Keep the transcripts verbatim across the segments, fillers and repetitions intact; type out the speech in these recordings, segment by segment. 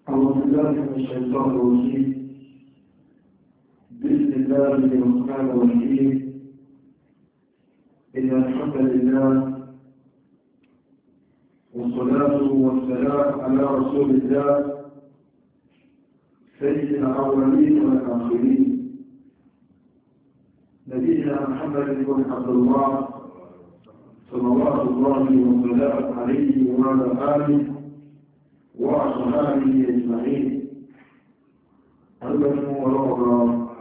أعوذ بالله من الشيطان الرجيم. بسم الله الرحمن الرحيم. إن الحمد لله والصلاة والسلام على رسول الله سيد الأولين والآخرين نبينا محمد بن عبد الله صلوات الله وسلامه عليه وعلى آله وأصحابه أجمعين. أرجو ورغبة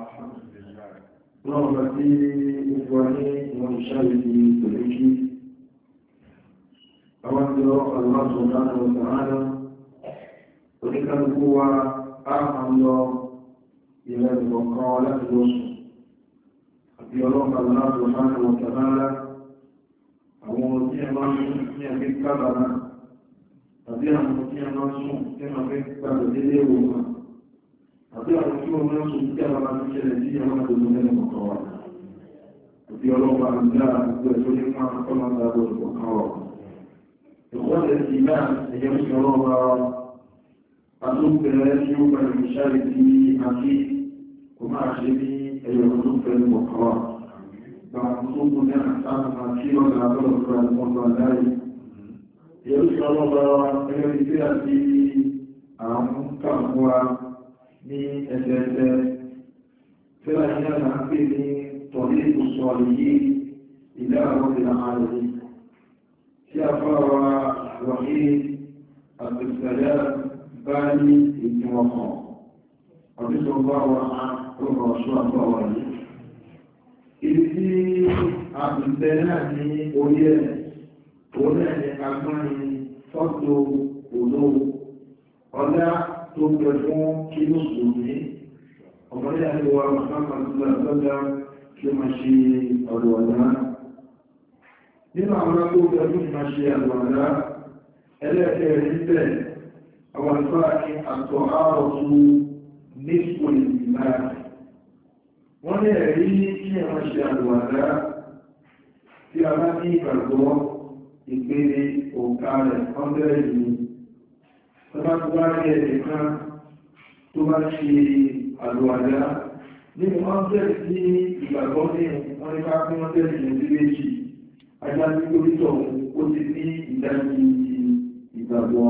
رغبتي إخواني ومشاهدي تلك أود الله سبحانه وتعالى وتلك القوة أعمل إلى الوقالة الوصف يرون الله سبحانه وتعالى àwọn tí a máa ń ní àgbé kábàrá àbí àwọn tí a máa ń sùn tí a máa fẹ́ gbàgbé délé òun àbí àwọn tí wọ́n máa ń sùn tí a máa ń ṣẹlẹ̀ sí àwọn àdókò mẹ́rin kọ̀ọ̀kan wà àbí ọlọ́pàá ń dá àgbẹ̀ tó ní máa ń kọ́nà dáadọ́ ìkọ̀ọ̀kan wà. ìkọ́lẹ̀ sí náà ẹ̀yẹ́ ń sọ ọlọ́pàá àtúnbẹ̀rẹ̀ tí ó pẹ̀lú ìṣàlẹ̀ tí a kí kò máa ṣe ní ẹ̀yọ̀ tó pẹ̀lú kọ̀ọ̀kan wà. Gbàmùsùn náà sáàmà kí wọ́n gbà lọ́wọ́ fún ọmọ aláì. Yóò sọ lọ́wọ́ ẹgbẹ́ ìgbé àti àwọn kàmúwa ní ẹgbẹ̀ẹ́gbẹ̀. Fẹ́lá ní àná ń pè ní tọ̀lé ìbùsọ̀ yìí ilé àwọn ìlà ààrẹ. Tí a fọ́wọ́ wọ̀nyí àtìsẹ̀lẹ̀ bá ní ìjìnwọ̀n kan. Ọdún tó bá wà á tó rọ̀ ṣọ́ àbọ̀wọ̀ yìí. Ibi tí a ti bẹ náà ní orí ẹ̀, òun náà ni agbọ́n ni fọ́tò òdó ọlá tó pẹ̀ fún kí ló sùn ní ọmọdé àríwá mọ́sánmàtúlá lọ́dá kí ó máa ṣe ọ̀dọ̀wọ̀dá. Nínú àwọn akó pẹ̀ fún máa ṣe àdọ̀wọ̀dá, ẹlẹ́ẹ̀kẹ́ rí bẹ̀ àwọn àlùfáà ní àtọ̀ ààrọ̀tú ní ìpòlì ìmáà. Wọ́n ní ẹ̀rí kí ẹ̀wọ̀n ṣe àlùwàdá tí a bá ní ìgbàgbọ́ ìpele òǹkà rẹ̀ ọ́ndẹ̀rẹ̀ yìí. Tó bá tó bá rí ẹ̀rẹ̀ kan tó bá ṣe àlùwàdá nínú ọ́ndẹ̀rẹ̀ tí ìgbàgbọ́ ní wọ́n ní ká fún ọ́ndẹ̀rẹ̀ yìí sí méjì. Ajá tí ó títọ̀ ó ti ní ìdájí ìgbàgbọ́.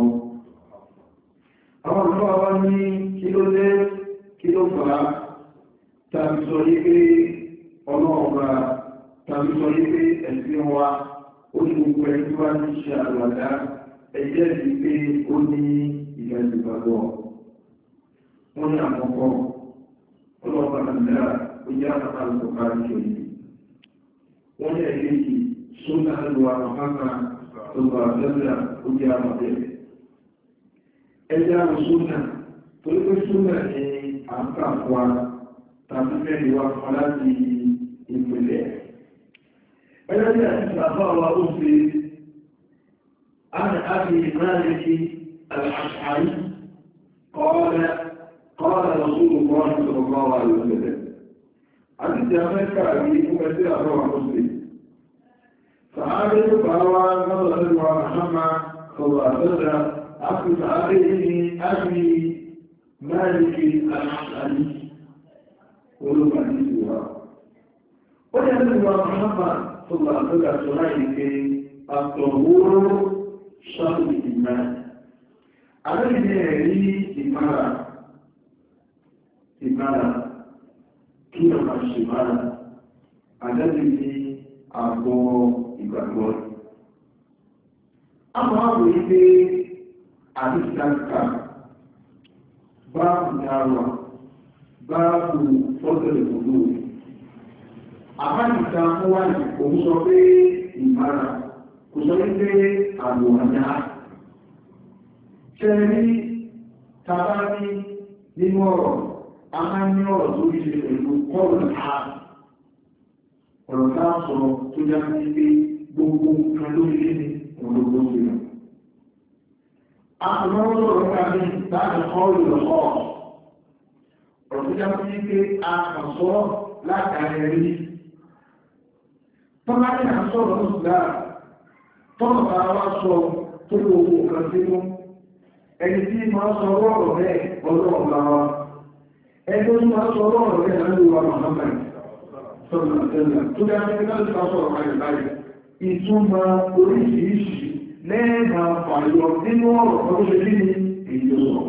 Àwọn olùkọ́ wa ní kí ló dé kí ló fà á tàbí sọ yí pé ọlọ́ọ̀bá tàbí sọ yí pé ẹ̀sìn wa ó ní gbogbo ẹni tó bá ní ṣe àlùwàdá ẹjẹ́ sí pé ó ní ìgbà ìgbàgbọ́. Wọ́n ní àkọ́kọ́ ọlọ́ọ̀bá nàìjíríà ó jẹ́ àpapọ̀ àlùkọ̀ká ìṣòyí. Wọ́n ní ẹ̀kẹ́jì sónà àlùwà àpapọ̀ ọgbà àtẹ́lẹ̀ ó jẹ́ àpapẹ̀. Ẹjẹ́ àrùn sónà torí pé sónà ní àpapọ̀ tàbí mẹ́rin wá fún láti ìpìlẹ̀. Ẹlẹ́bí àti bàbá wa ó fi àmì àbí ìmáàlìkì àṣàrí kọ́ọ̀lẹ̀ kọ́ọ̀lẹ̀ lọ́sùn kọ́ọ̀lẹ̀ tó bá wà lọ́sẹ̀lẹ̀. Àti ti Amẹ́ríkà rí fún ẹgbẹ́ àbá wa ó fi. Sàárè tó bá wá lọ́dọ̀ lẹ́nu wa Mahama sọ̀rọ̀ àtọ́jà àti sàárè ní àbí máàlìkì àṣàrí. Olúwa ní ìwà. Ó yẹ ní ìwà Mọ́hámà tó bá àtọ́gà tó láì pé àtọ̀wóró ṣáàlù ìgbà. Àlẹ́yìn ẹ̀rí ìmára, ìmára, kí ọ máa ṣe mára, àlẹ́yìn ní àgbọ̀ ìgbàgbọ́. A máa wò ní pé àdìsáǹkà bá ìdáwà báàbù fọ́tẹ̀lẹ̀ gbogbo. Àbájìta mú wá ní òun sọ pé ìmára, kò sọ wípé àlùwàdá. Ṣé rí tàbá ní nínú ọ̀rọ̀, a máa ní ọ̀rọ̀ tó rí ṣe pẹ̀lú kọ́rọ̀ náà. Ọ̀rọ̀ náà sọ tó já sí pé gbogbo kan lórí lé ní ọ̀rọ̀gbọ́ sí rẹ̀. A kò máa ń sọ̀rọ̀ káàkiri láti kọ́rọ̀ lọ́kọ̀ọ́. Ọ̀tíjá sí pé a kàn sọ látàrí rí. Tọ́lá ní à ń sọ̀rọ̀ ní ìgbà tọ́nà bá wá sọ tó gbogbo kan sínú ẹni tí máa sọ ọ̀rọ̀ rẹ̀ ọlọ́run lára ẹni tó máa sọ ọ̀rọ̀ rẹ̀ lálúwà Muhammad sọ́nà tẹ́lẹ̀ tó dá ní láti bá sọ̀rọ̀ ayẹ̀ báyìí ìtumọ̀ oríṣiríṣi lẹ́ẹ̀mà pàyọ nínú ọ̀rọ̀ tó ṣe bí ní èyí tó sọ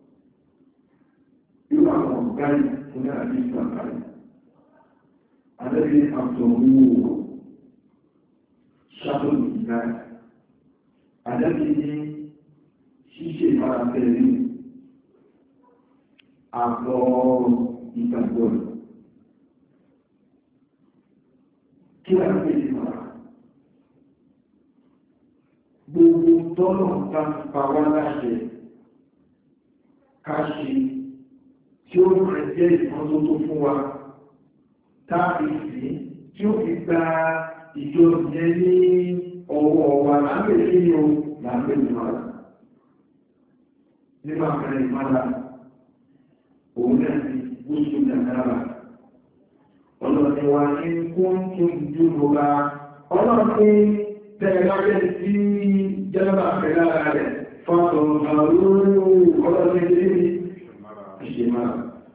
irú àwọn ọ̀gáyì fún àti ìsàkàrí adẹ́bí àtọ̀wò ṣàtọ̀lù ìgbà adẹ́bí ní ṣíṣe ìfarapẹ̀lú àbọ̀ ìgbàgbọ́ kí wà ní ìfara gbogbo tọ́lọ̀ bá pa wá láṣẹ káṣe tí ó rẹ̀ jẹ́ ìkan tó tó fún wa táàbí sí tí ó fi gba ìjọ jẹ ní ọwọ́ wa lábẹ́ sí ní o lábẹ́ ìmọ̀lá nínú àpẹẹrẹ ìmọ̀lá òun náà ti gúúsù nàìjíríà ọlọ́ni wa ní kún tún dúró bá ọlọ́ni tẹ́lẹ̀ lábẹ́ sí jẹ́lẹ́bà pẹ̀lá rẹ̀ fọ́tọ̀ àrúrú ọlọ́ni ilé ìṣẹ́mára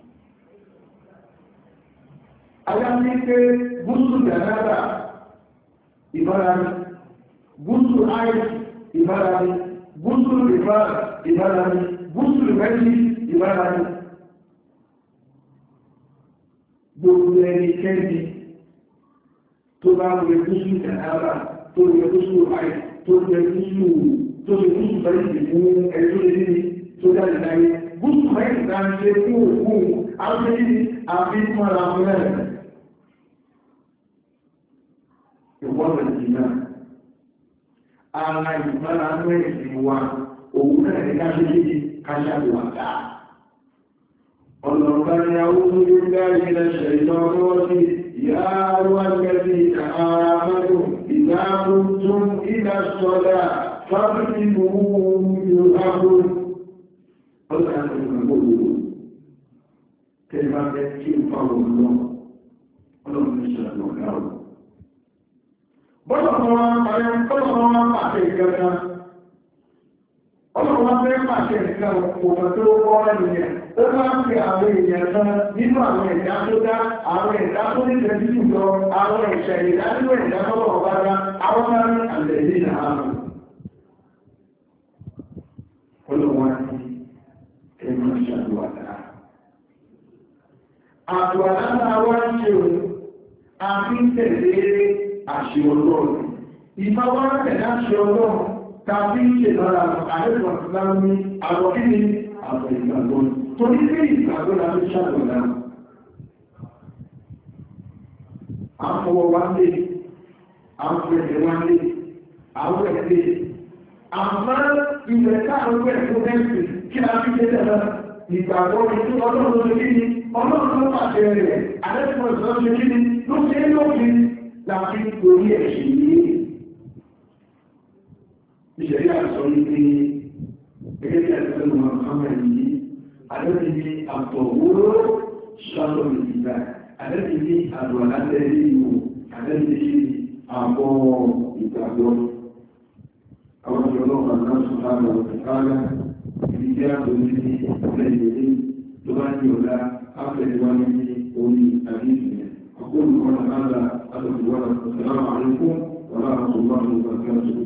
ajá ní pé gúúsù nàìjíríà ìbára ní gúúsù àìsí ìbára ní gúúsù ìbára ìbára ní gúúsù ìbẹ́jì ìbára ní gbogbo ẹni kẹ́ni tó bá wẹ gúúsù nàìjíríà tó wẹ gúúsù àìsí tó wẹ gúúsù tó wẹ gúúsù bẹ́jì fún ẹjọ́ ilé tó jáde láyé gúúsù mẹ́rin náà ń ṣe fún òkú àwọn ẹni àfi mọ́ra mẹ́rin ìwọ́n ìjìnà ara ìgbára mẹ́rin wa òun náà ní káṣíkí káṣàlù àdá ọlọ́gbà ni àwọn olóògbé lẹ́ṣẹ̀ ìlọ́rọ́ sí ìyáwó ẹgbẹ̀bí àmàdù ìdáàbò tún ìdá sọ́dá fábílì mú yóò ábò ọlọ́gbà ni ìgbàgbọ́ tẹ́lá bẹ́ kí ó fáwọn lọ ọlọ́gbà ni ìṣàlọ̀ bọ́lọ̀ kan wá parẹ́ bọ́lọ̀ kan wá pàṣẹ ìgbẹ̀ta ọlọ́run wá fẹ́ pàṣẹ ìgbẹ̀ta òkùnkùn tó wọ́ ẹnìyàn ó máa ń fi àwọn èèyàn kan nínú àwọn ẹ̀dá tó dá àwọn ẹ̀dá tó ní tẹ̀sí jùlọ àwọn ẹ̀ṣẹ̀ ìdá nínú ẹ̀dá tọ́lọ̀ bá dá àwọn máa ń àlẹ̀lé ìlànà ọlọ́run wá sí ẹ̀mọ́ ìṣàlùwàdá àtùwàdá náà wá ń ṣe òun àfi tẹ̀lé àṣẹ ọlọ́run ìfọwọ́n tẹ̀lé àṣẹ ọlọ́run tàbí ìṣèlára àdéhùn ìsìlámù ní àwọn kíni àwọn ìgbàgbọ́ torí pé ìgbàgbọ́ la fi ṣàgbọ̀dá àfọwọ́ wá lé àwọn ẹ̀dẹ̀ wá lé àwọn ẹ̀dẹ̀ àmọ́ ilẹ̀ káàrùn ẹ̀kọ́ mẹ́sì kí a fi ṣe tẹ̀lé ìgbàgbọ́ ìtú ọlọ́run ló kí ni ọlọ́run ló pàṣẹ rẹ̀ àdéhùn ìsìlámù ṣe kí ni ló ṣe é lófin láti orí ẹ̀ṣì yìí ìṣẹ̀rí àṣọ ní pé gẹ́gẹ́ bí àṣẹ́lẹ̀ Muhammad yìí adẹ́bí ní àtọ̀wóró ṣàlọ̀ ìgbà adẹ́bí ní àdùn alátẹ́rí ìwò adẹ́bí ní àbọ̀ ìgbàgbọ́ àwọn ìjọlọ́pàá náà sọ̀rọ̀ ọ̀tẹ̀kára ìdí jẹ́ àtòrí ní ìpínlẹ̀ ìdílé tó bá ní ọ̀dá áfẹ́lẹ́wà ní orí àbí ìsìnkú أقول قول هذا أدعو السلام عليكم ورحمة الله وبركاته